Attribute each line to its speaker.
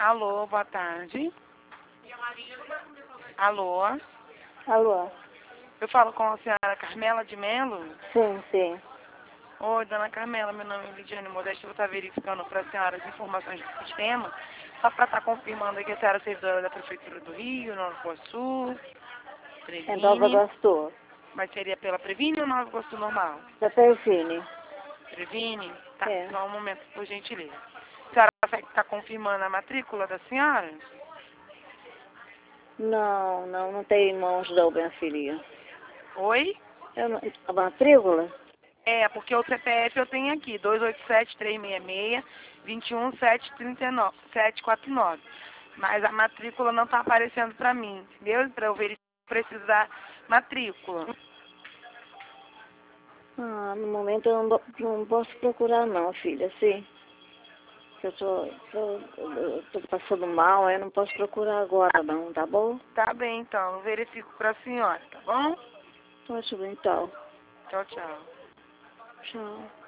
Speaker 1: Alô, boa tarde. Alô,
Speaker 2: Alô?
Speaker 1: eu falo com a senhora Carmela de Melo?
Speaker 2: Sim, sim.
Speaker 1: Oi, dona Carmela, meu nome é Lidiane Modeste, eu vou estar verificando para a senhora as informações do sistema, só para estar confirmando aí que a senhora é servidora da Prefeitura do Rio, Nova Iguaçu,
Speaker 2: É Nova
Speaker 1: Previne,
Speaker 2: Iguaçu.
Speaker 1: mas seria pela Previne ou Nova Iguaçu normal?
Speaker 2: Da Perfine.
Speaker 1: Previne? Tá,
Speaker 2: É.
Speaker 1: só um momento, por gentileza. A senhora consegue estar confirmando a matrícula da senhora?
Speaker 2: Não tem mãos da minha.
Speaker 1: Oi?
Speaker 2: Eu não, a matrícula?
Speaker 1: É, porque o CPF eu tenho aqui, 287-366-21749. Mas a matrícula não está aparecendo para mim, entendeu? Para eu verificar, preciso da matrícula.
Speaker 2: Ah, no momento eu não posso procurar não, filha, sim. Eu tô passando mal, eu não posso procurar agora não, tá bom?
Speaker 1: Tá bem, então, eu verifico para a senhora, tá bom?
Speaker 2: Ótimo, então.
Speaker 1: Tchau, tchau.
Speaker 2: Tchau.